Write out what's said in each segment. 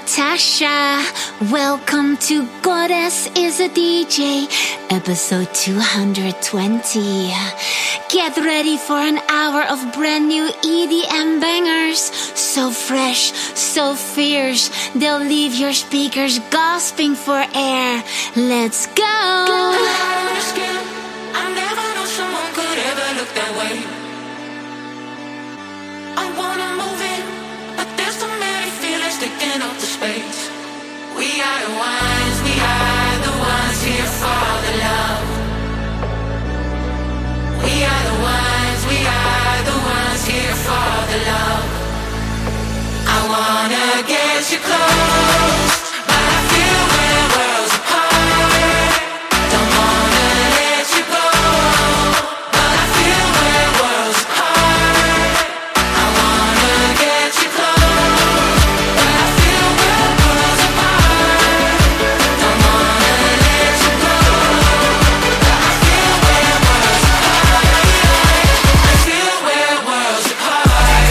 Natasha. Welcome to Goddess is a DJ, episode 220. Get ready for an hour of brand new EDM bangers. So fresh, so fierce, they'll leave your speakers gasping for air. Let's go! I never knew someone could ever look that way. I wanna move it, but there's so many feelings sticking up to space. We are the ones here for the love. We are the ones here for the love. I wanna get you close, but I feel we're worlds apart. Don't wanna let you go, but I feel we're worlds apart. I wanna get you close, but I feel we're worlds apart. Don't wanna let you go, but I feel we're worlds apart. I feel we're worlds apart.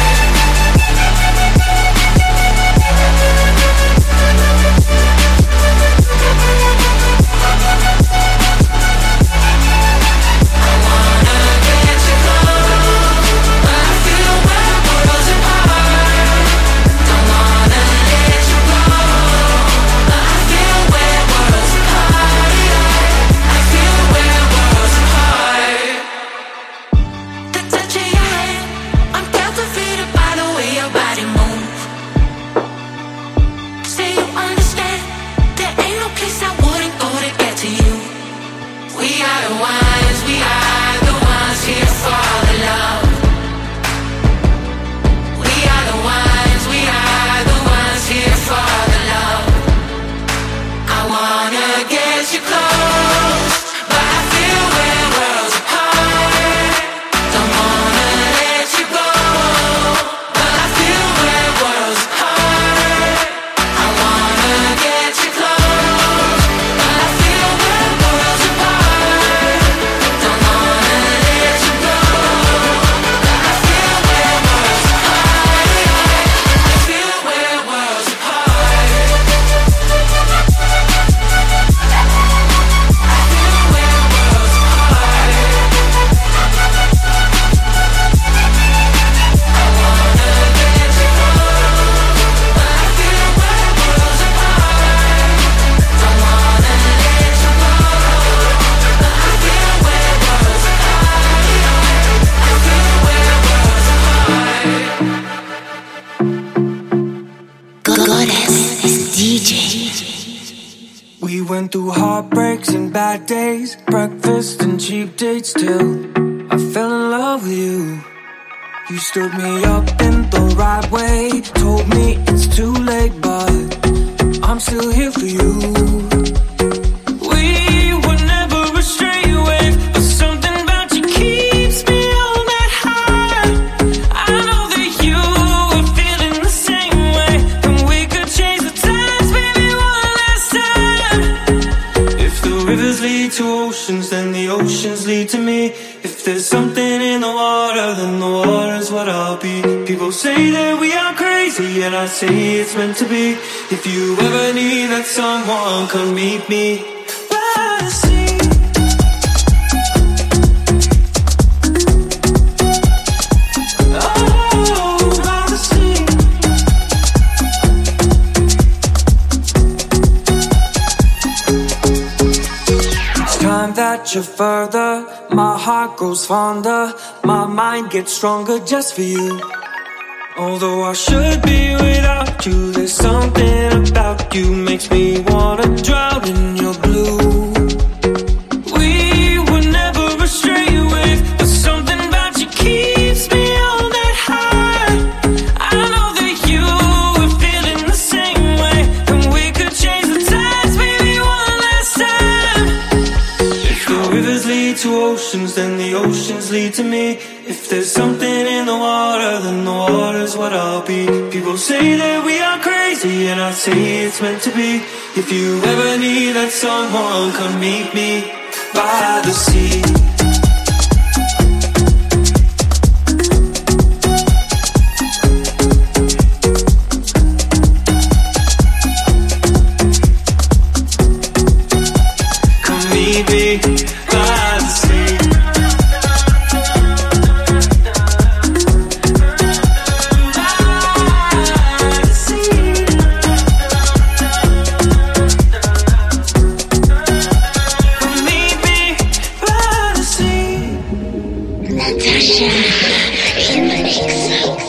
We went through heartbreaks and bad days, breakfast and cheap dates till I fell in love with you. You stood me up in the right way, told me it's too late, but I'm still here for you. We were never a straight wave, but something about you keeps me on that high. I know that you were feeling the same way, and we could change the times, maybe one last time. If the rivers lead to oceans, then the oceans lead to me. If there's something in the water, then the water's what I'll be. People say that we are crazy, and I say it's meant to be. If you ever need that someone, come meet me by the sea. Oh, by the sea. Each time that you're further, my heart grows fonder, my mind gets stronger just for you. Although I should be without you, there's something about you makes me wanna drown in your blue. We were never a straight wave, but something about you keeps me on that high. I know that you were feeling the same way, and we could change the tides, maybe one last time. If the rivers lead to oceans, then the oceans lead to me. If there's something in the water, then the water's what I'll be. People say that we are crazy, and I say it's meant to be. If you ever need that someone, come meet me by the sea. Tasha in the mix.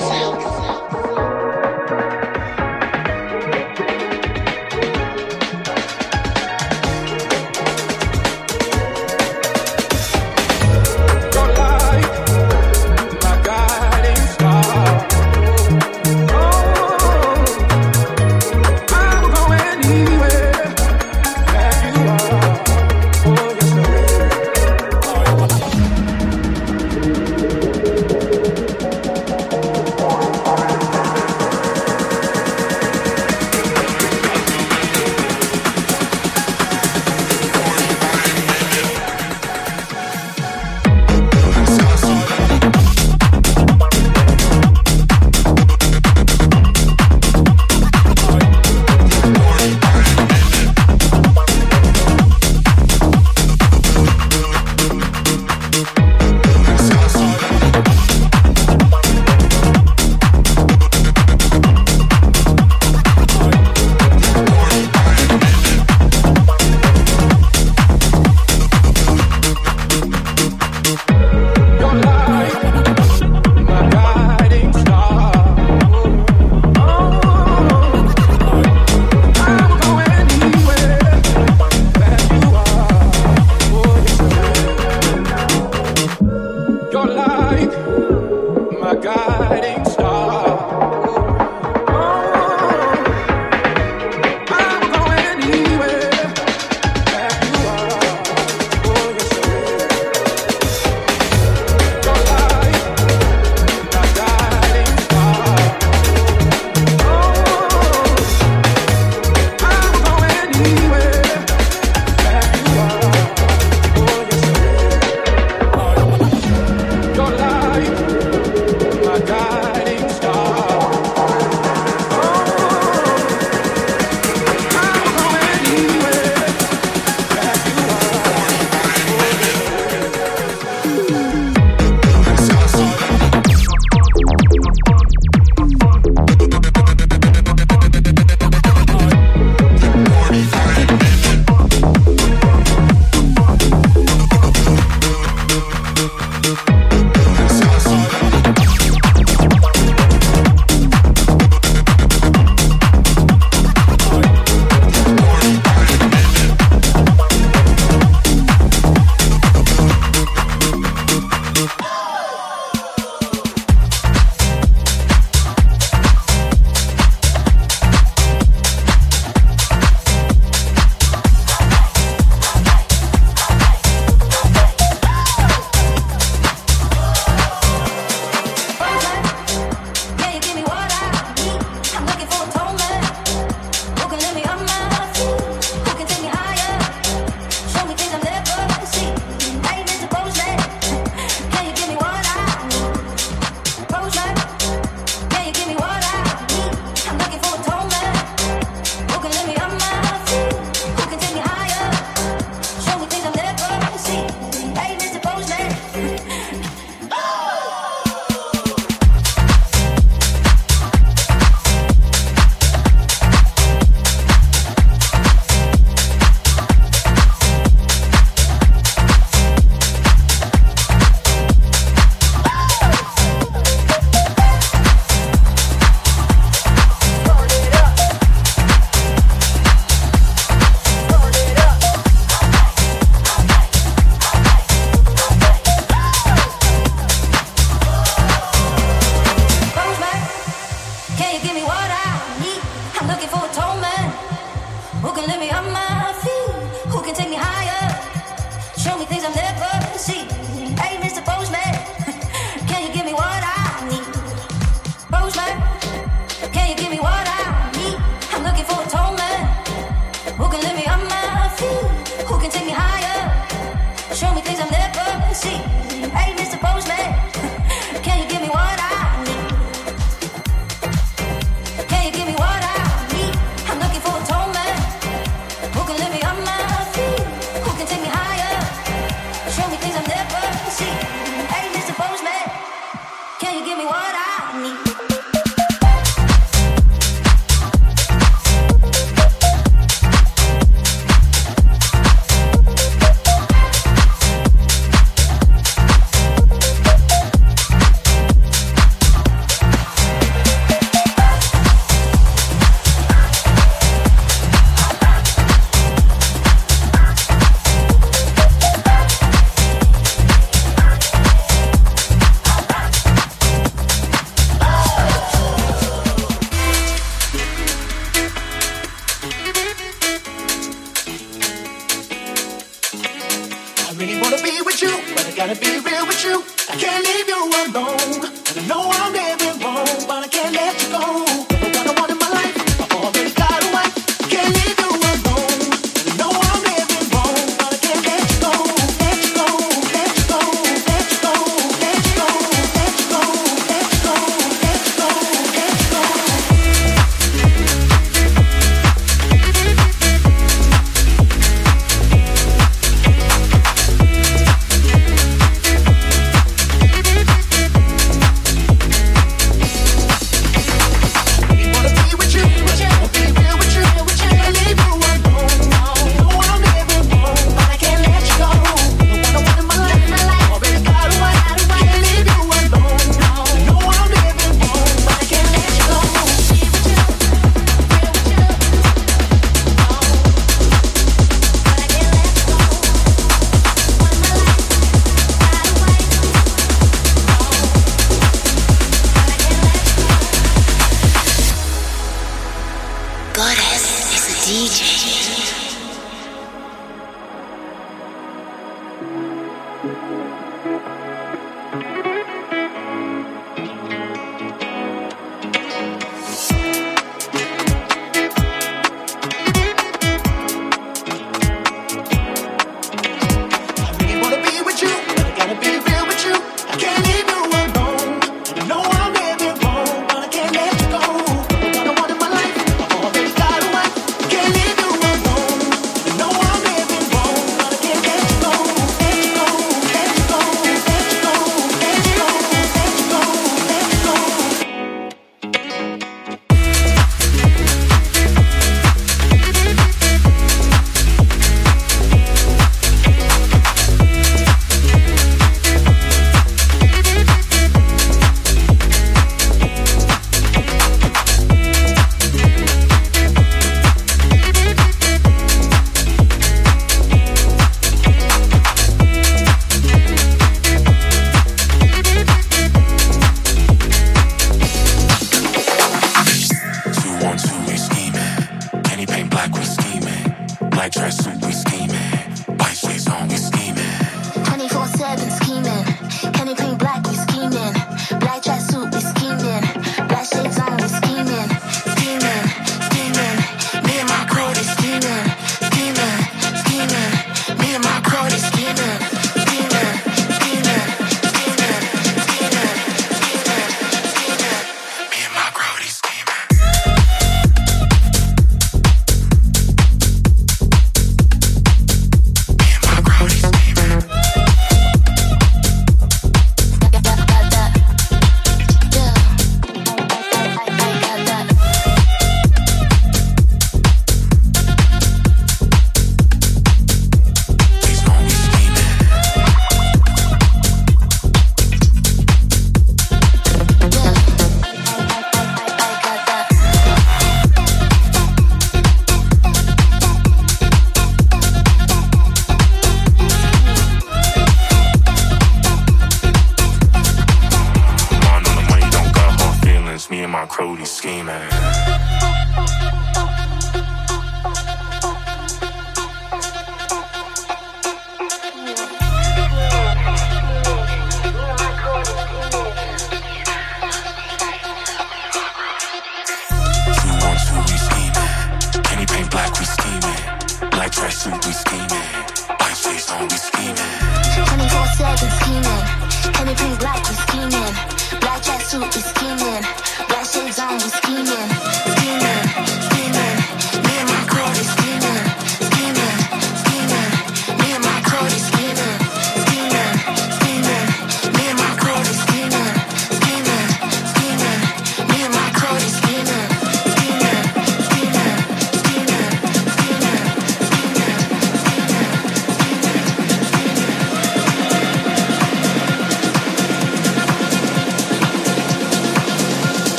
with you, but I gotta be real with you. I can't leave you alone. And I know I'm living wrong, but I can't let you go. You're the one I want in my life. I've already got a wife. I can't leave you alone. And I know I'm living wrong, but I can't let you go. Let you go, let you go, let you go, let you go, let you go, let you go, let you go, let you go.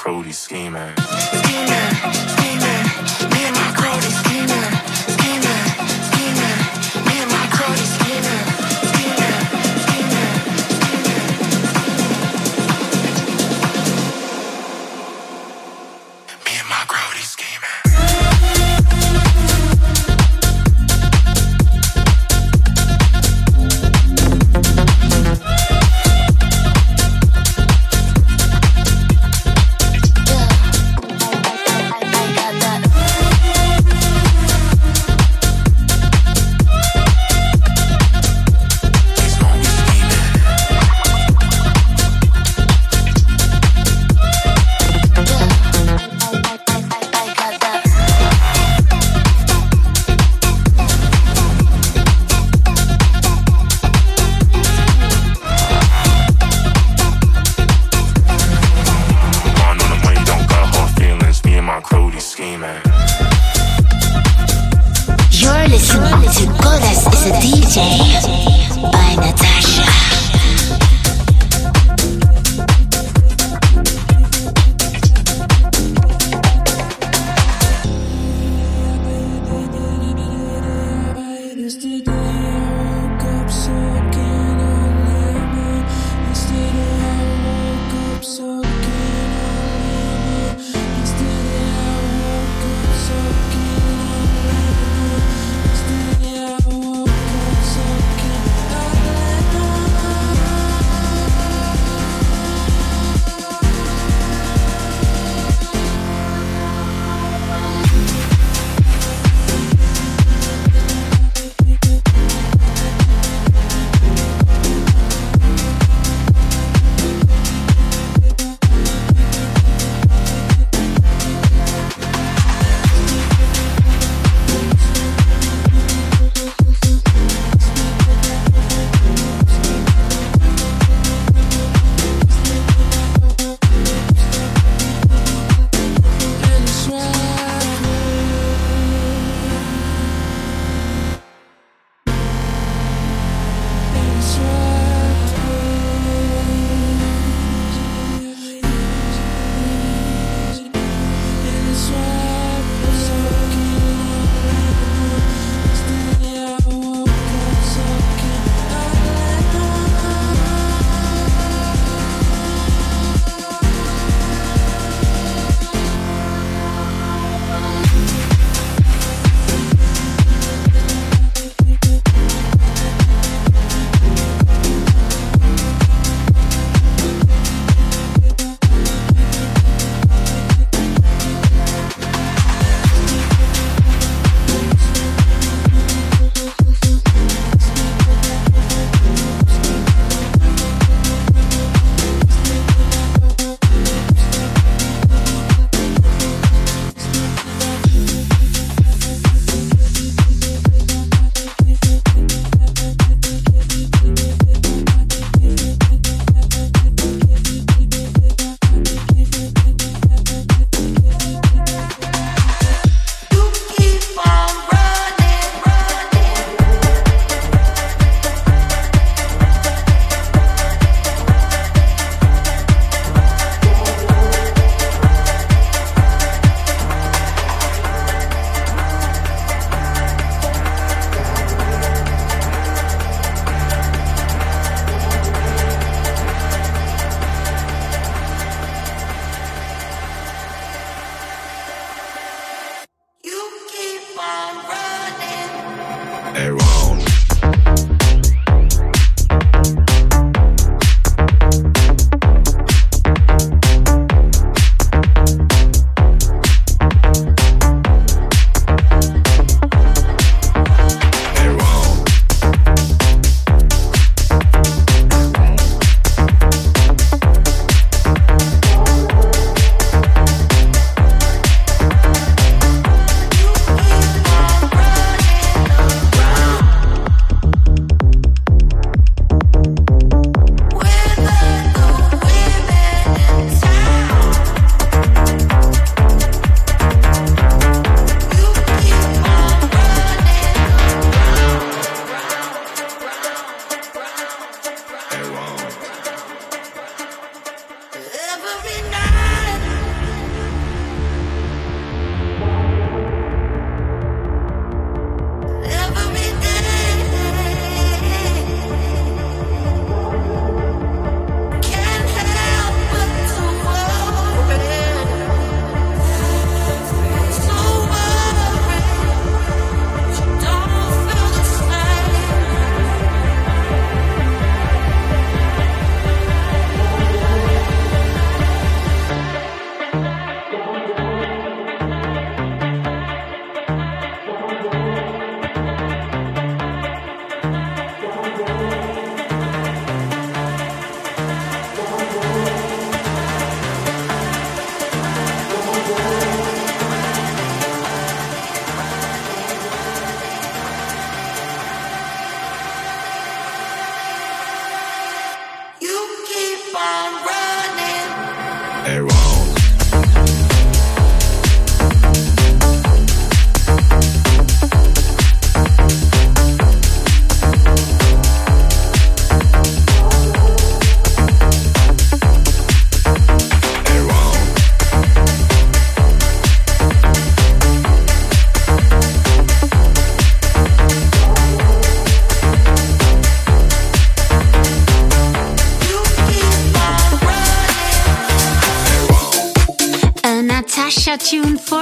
Crody scheming. Scheming, scheming, me and my Crody scheming. Scheming, scheming, me and my Crody scheming. Scheming, scheming, Me and my Crody scheming. You're listening to Goddess is a DJ by Natasha.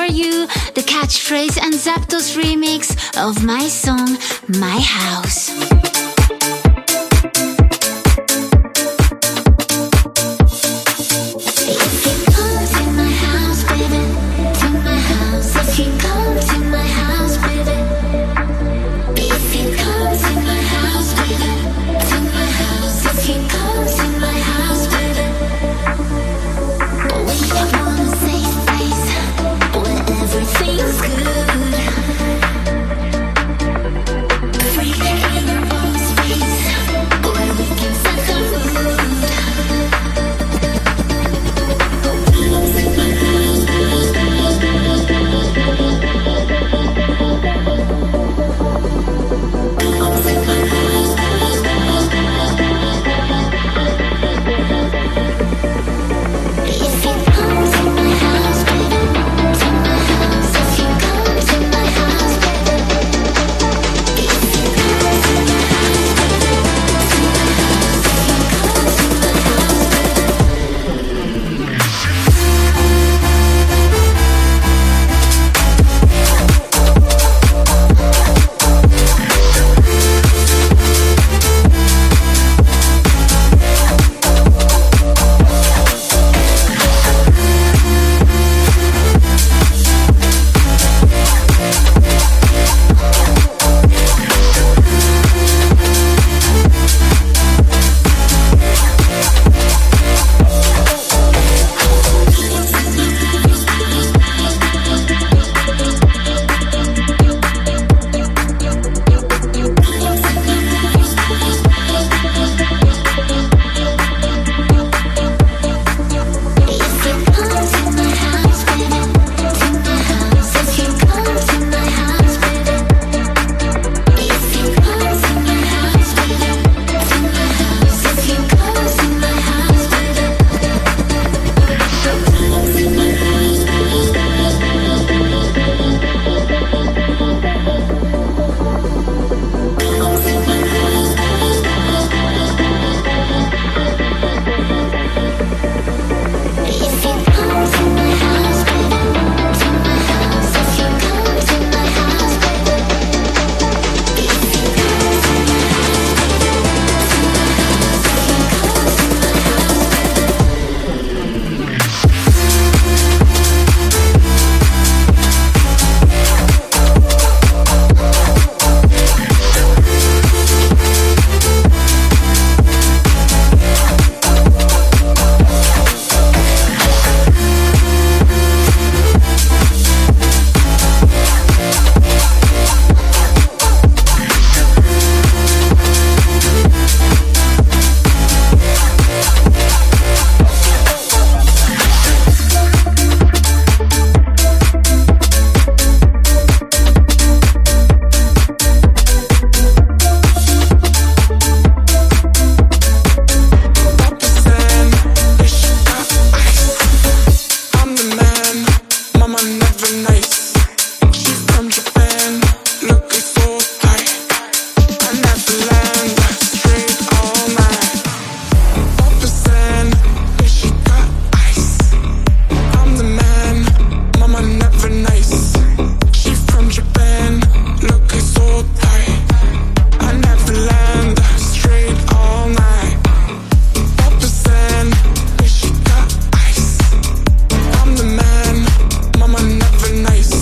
you the catchphrase and Zapdos remix of my song, My House. Nice.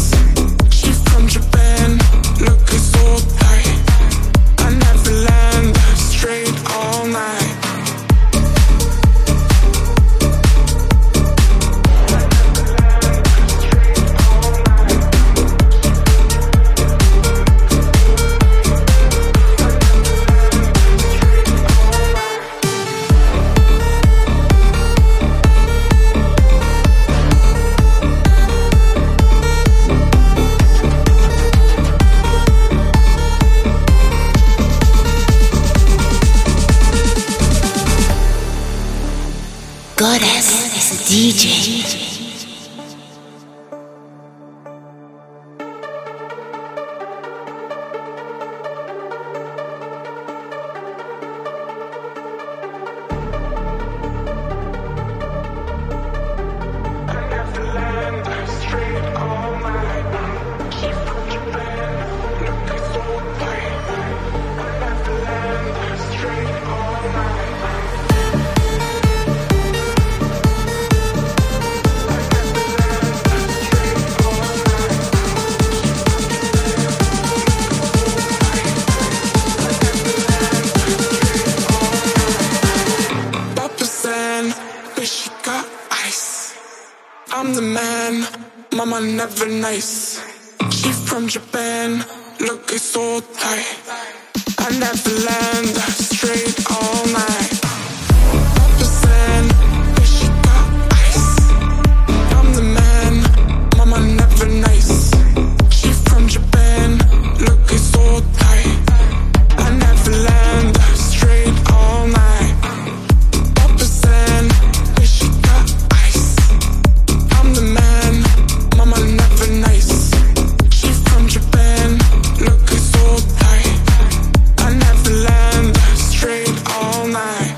mama never nice. She from Japan, looking so tight. I never land straight all night. Up the sand, where she got ice. I'm the man, mama never nice. She from Japan, looking so tight. I never land straight all night. Up the sand, where she got ice. I'm the man, mama never nice. She from Japan, looking so tight. I never land straight all night.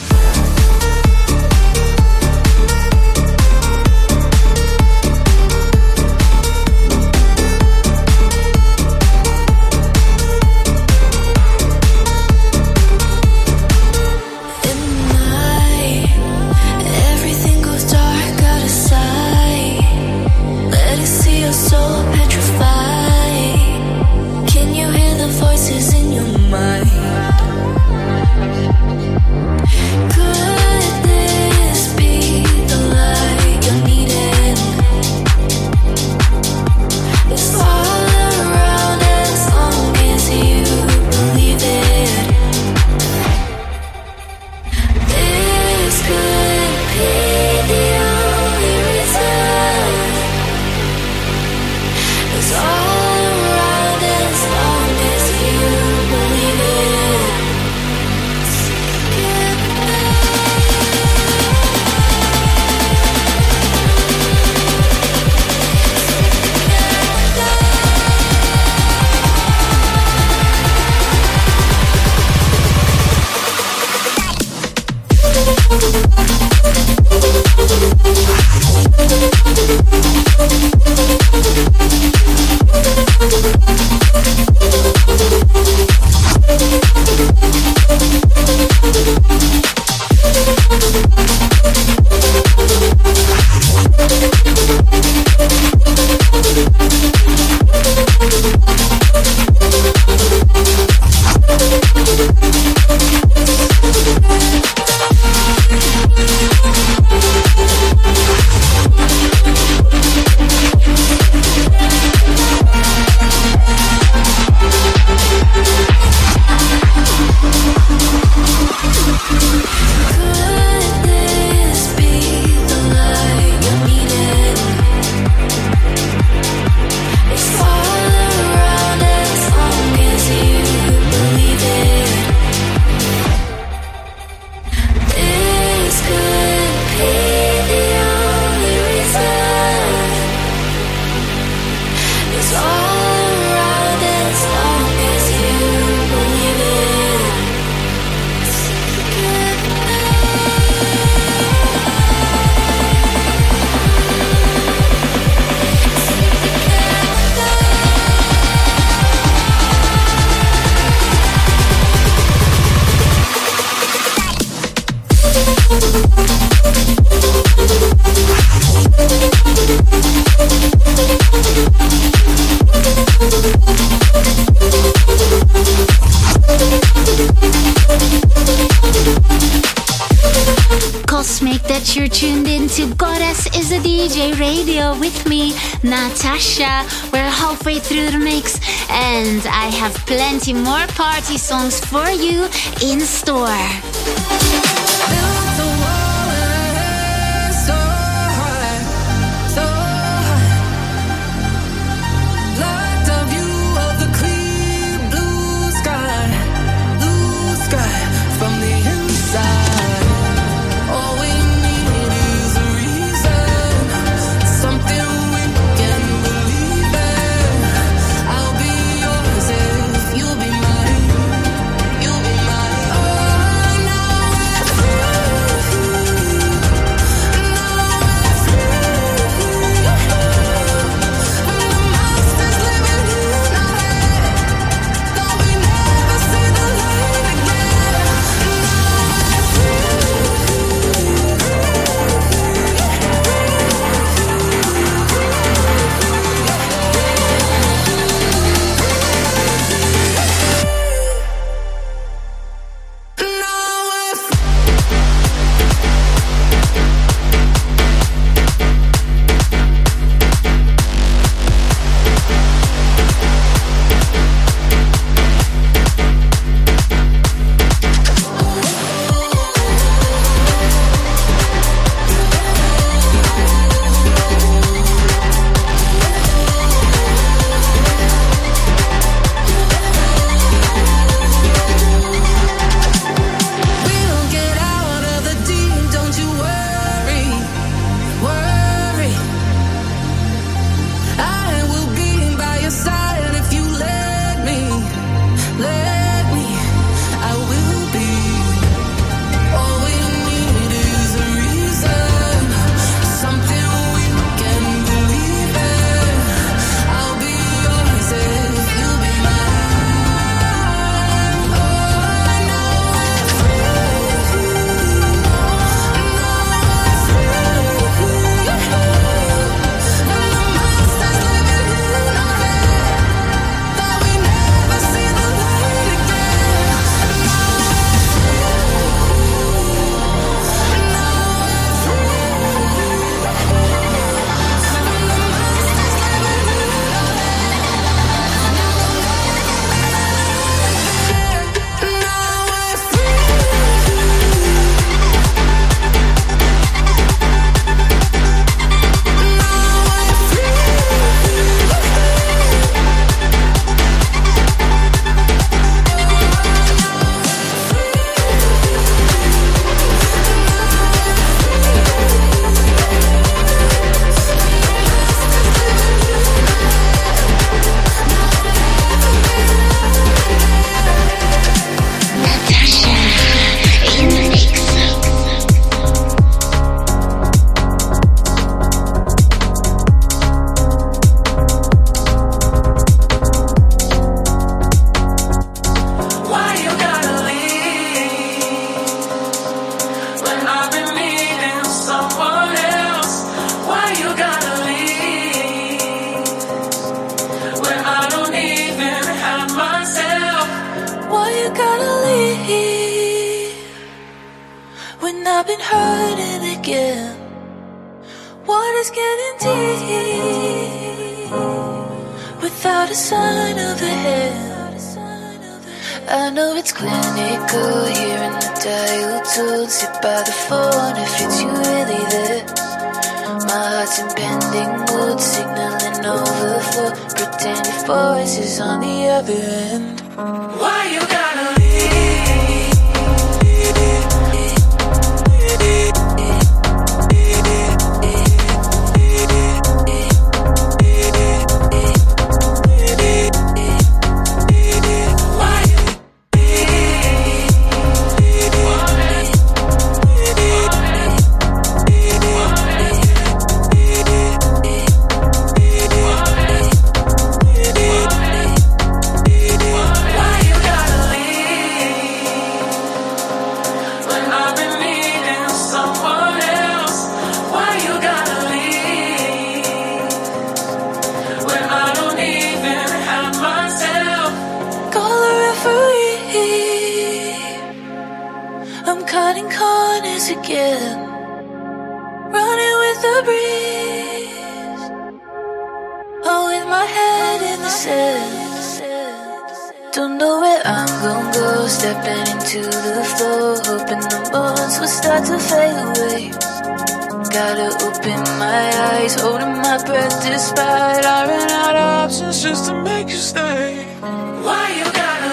You're tuned in to Goddess is a DJ Radio with me, Natasha. We're halfway through the mix and I have plenty more party songs for you in store. You'll be mine. I've been hurting again. Water's getting deep without a sign of a hand. I know it's clinical here in the dial tone. Sit by the phone if it's you really there. My heart's in bending mood, signaling overflow. Pretending voices on the other end. Why you gotta leave? Again, running with the breeze. Oh, with my head in the sand. Don't know where I'm gonna go. Stepping into the flow, hoping the moments will start to fade away. Gotta open my eyes, holding my breath despite I ran out of options just to make you stay. Why you gotta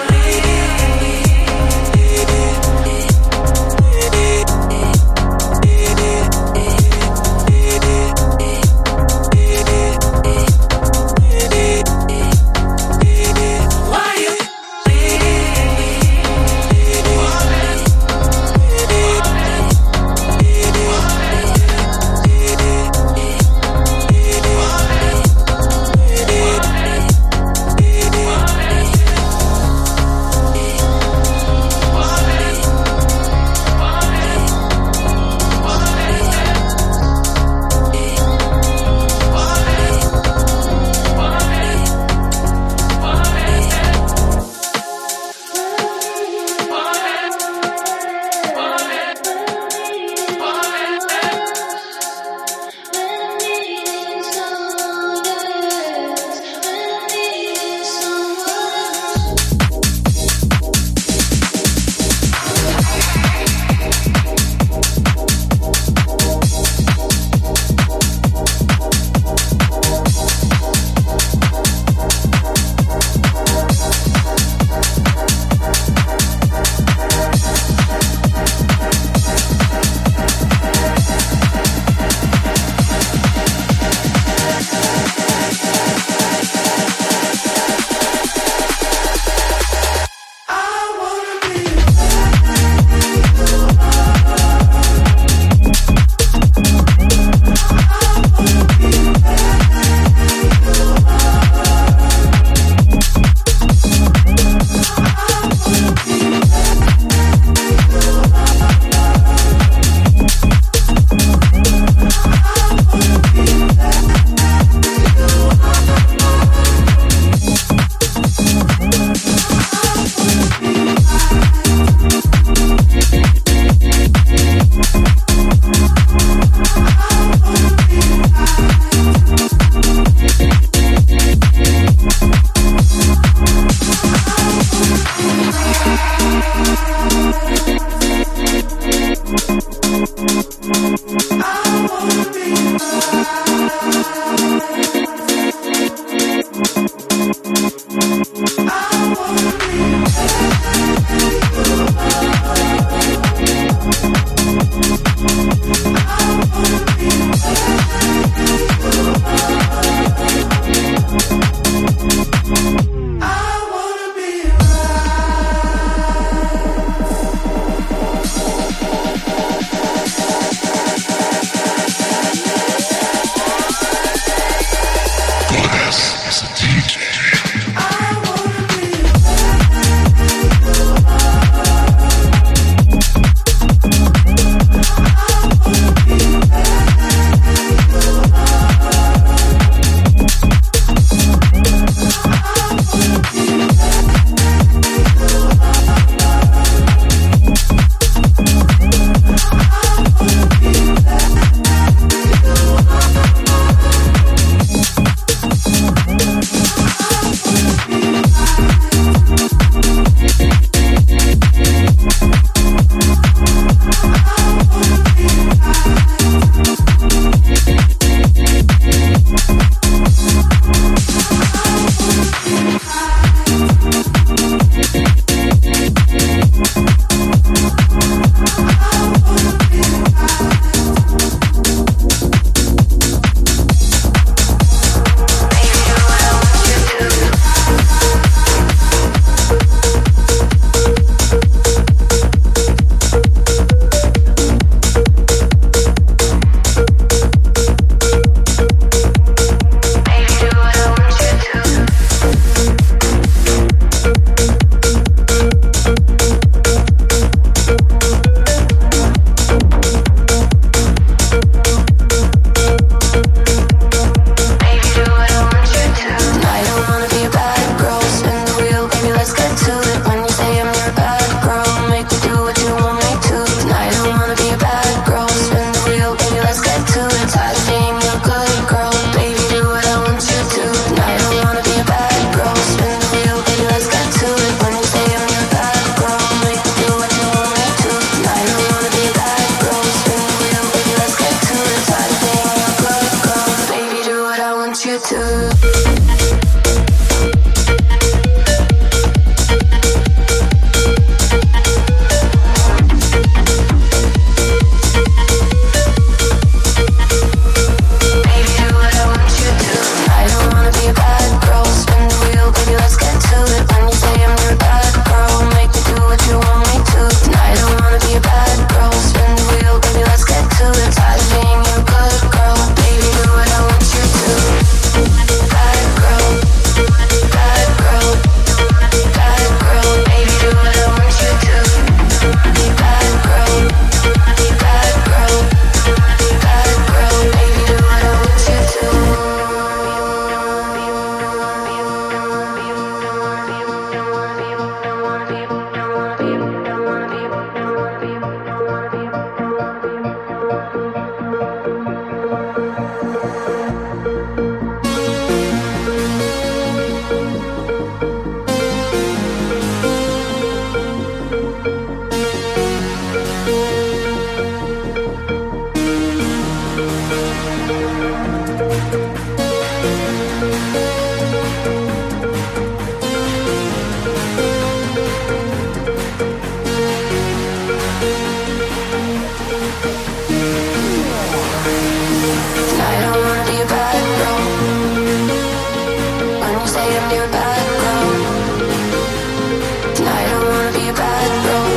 you say I'm your bad girl. Tonight I don't wanna be a bad girl.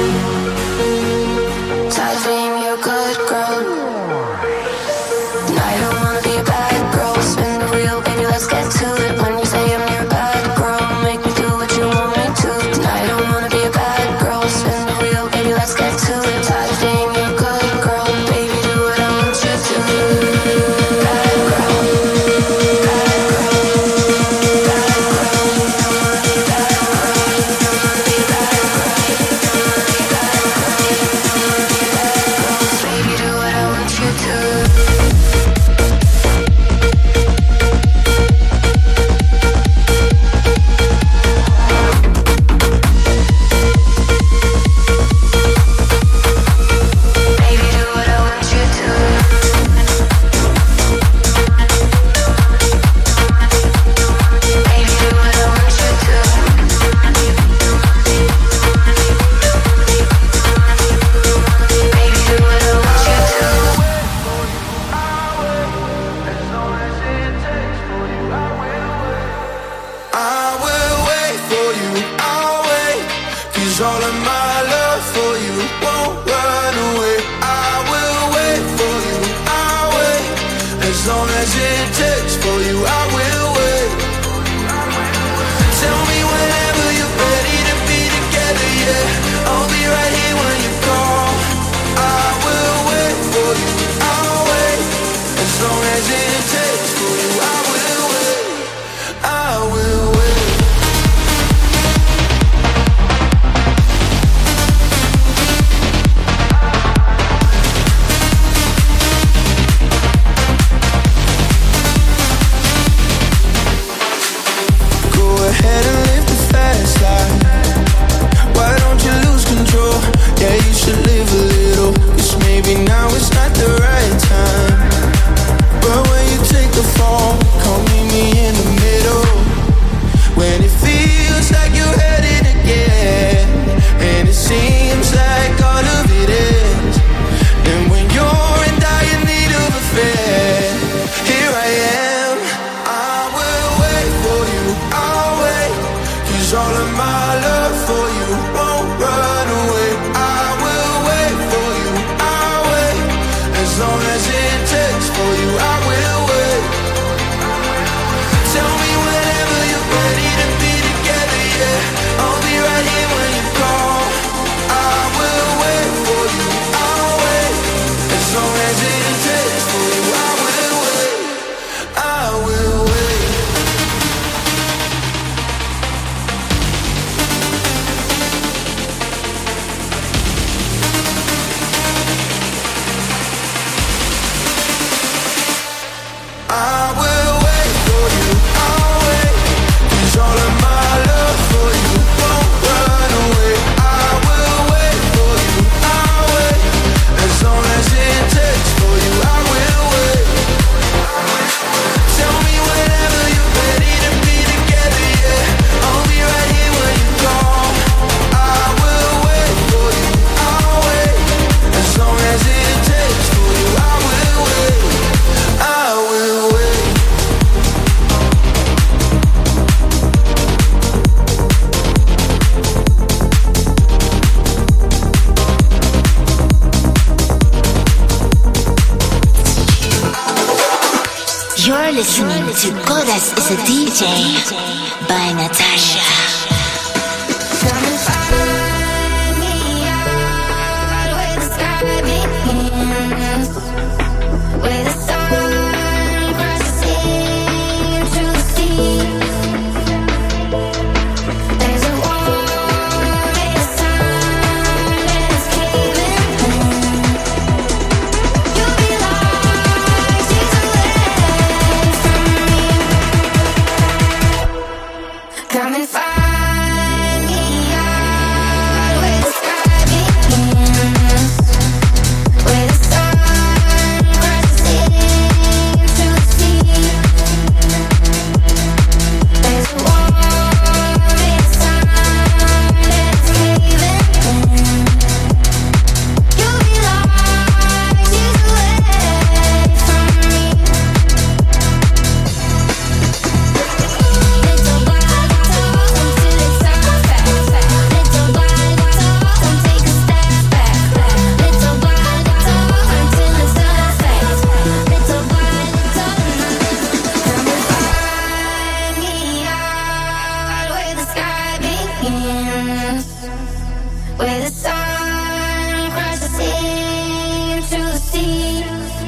Tired of being your good girl. Tonight I don't wanna be a bad girl. Spin the wheel, baby, let's get to it. When you say I'm your bad girl, make me do what you want me to. Tonight I don't wanna be a bad girl. Spin the wheel, baby, let's get to it. Tired of being your good girl. Baby, do what I want you to. Bad girl. Bad girl. Bad girl. Bad girl. Be bad girl. Bad girl. Baby, do what I want you to. All of my love for you won't run away. I will wait for you, I'll wait. As long as it takes for you, I will wait. Tell me whenever you're ready to be together, yeah. I'll be right here when you call. I will wait for you, I'll wait. As long as it takes for you, I will wait. I will wait. Ahead and live the fast life. Why don't you lose control? Yeah, you should live a little. 'Cause maybe now it's not the right time. But when you take the fall, come meet me in the middle. When it feels like you're headed again, and it seems like all of it is. And when you're in dire need of a friend, here I am. I will wait for you. All of my love for you won't run away. I will wait for you, I'll wait. As long as it takes for you, I will wait. Tell me whenever you're ready to be together, yeah. I'll be right here when you call. I will wait for you, I'll wait. As long as it takes for you, I will wait. I will wait. I will wait for you, I'll wait. 'Cause all of my love for you won't run away. I will wait for you, I'll wait. As long as it takes for you, I will wait. Tell me whenever you're ready to be together, yeah. I'll be right here when you call. I will wait for you, I'll wait. As long as it takes for you, I will wait. I will wait. You're listening to Goddess is a DJ by Natasha. Come and find me out where the sky begins, where the sun crosses into the sea. There's a wall made of sun and it's caving in. You'll be like she's away from me. Come and find Little where the sun crashes into the sea.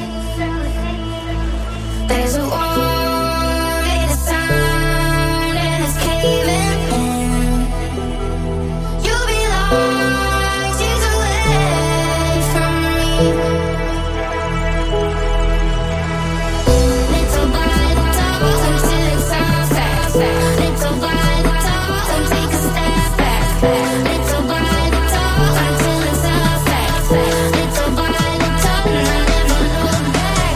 There's a war in the sun and it's caving in. You belong years away from me. Little by little until it's sunset. Little by little and take a step back. Little by little until it's sunset. Little by little and I never look back.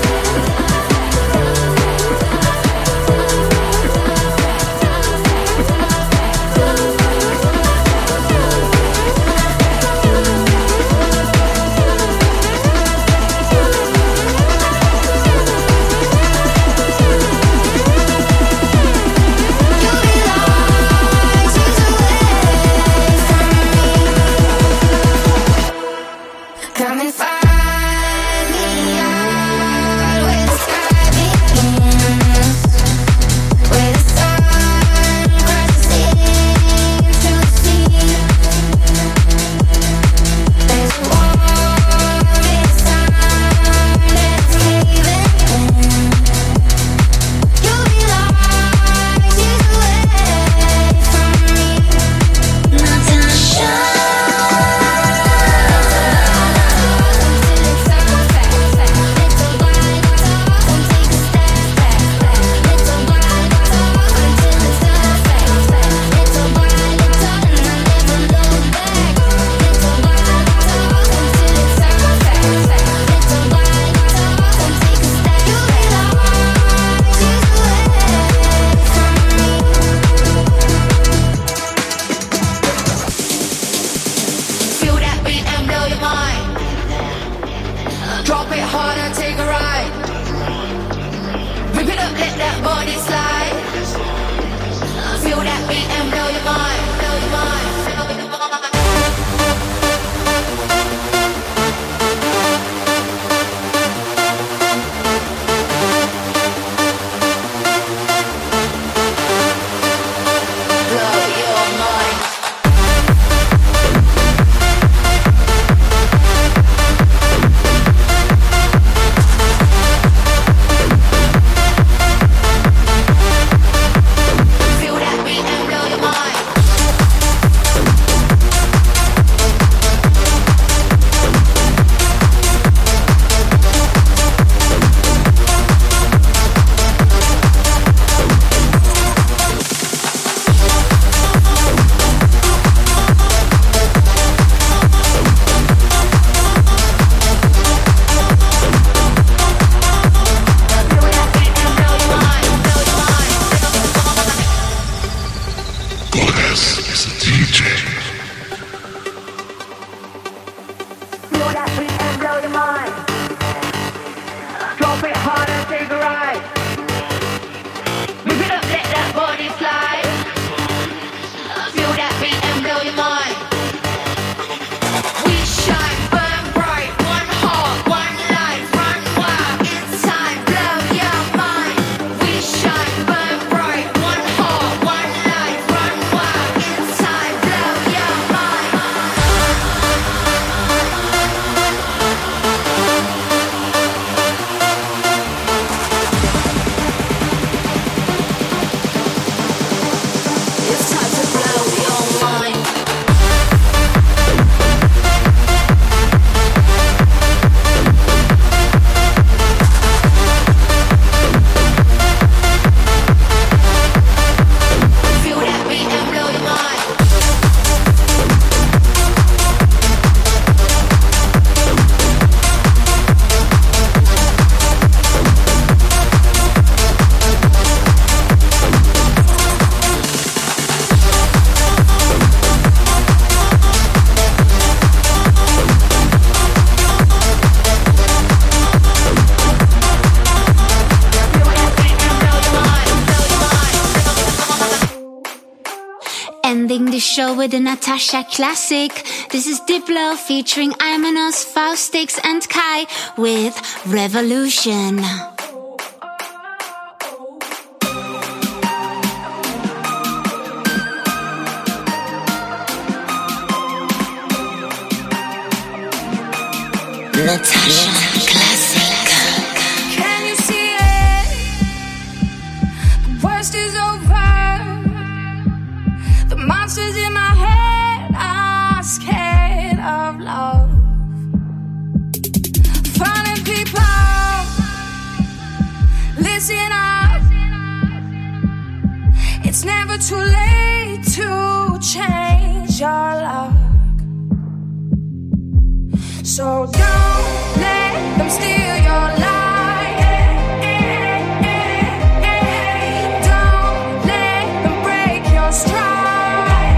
Come and find me out where the sky begins, where the sun crashes into the sea. There's a war in the sun that's caving in. You belong years away from me. Natasha. Feel that beat and blow your mind. Drop it harder, take a ride. Rip it up, let that body slide. Feel that beat and blow your mind. Blow your mind. Blow your mind. Blow your mind. Feel that beat and blow your mind. Feel that beat and blow your mind. Blow your mind. Goddess is a DJ. Feel that beat and blow your mind. Drop it harder, take a ride. Rip it up, let that body slide. Feel that beat and blow your mind. We shine, burn bright, one heart, one life, run wild. It's time, blow your mind. We shine, burn bright, one heart, one life, run wild. It's time, blow your mind. It's time to blow your mind. Feel that beat and blow your mind. Feel that beat and blow your mind. Blow your mind. Ending the show with a Natasha classic. This is Diplo featuring Imanos, Faustix and Kai with Revolution. Natasha Classic. Can you see it? The worst is over. The monsters in my head are scared of love. Finding people, listen up. It's never too late to change your luck. So don't let them steal your life. Don't let them break your stride.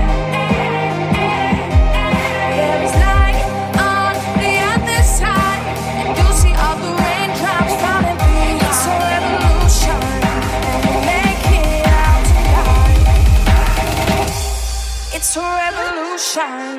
There is light on the other side, and you'll see all the raindrops falling. It's a revolution, and we'll make it out tonight. It's a revolution.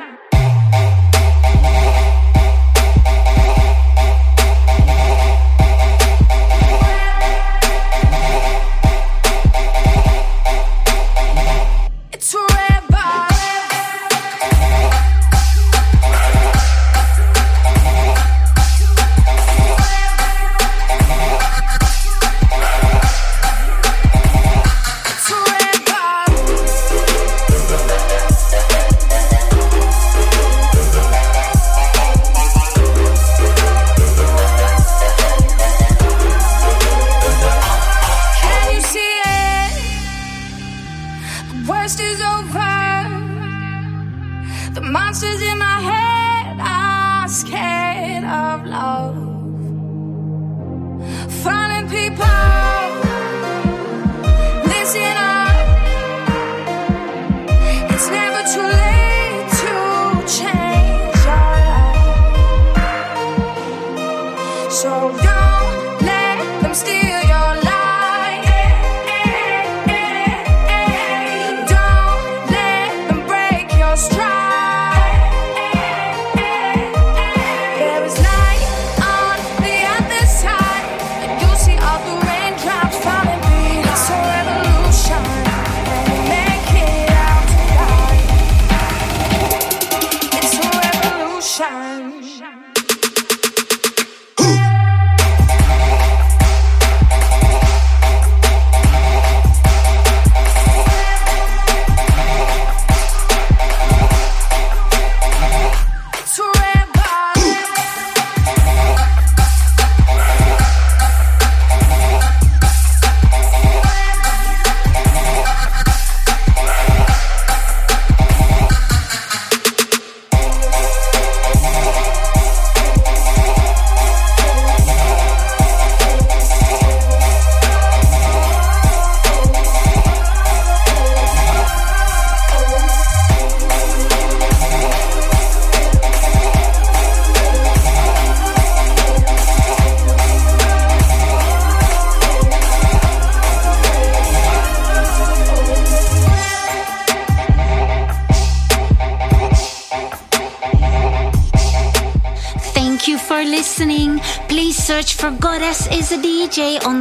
Search for Goddess is a DJ on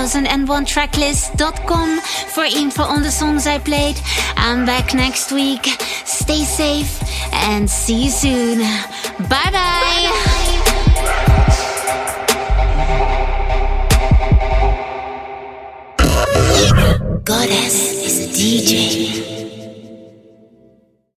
1001tracklist.com for info on the songs I played. I'm back next week. Stay safe and see you soon. Bye bye. Goddess is a DJ.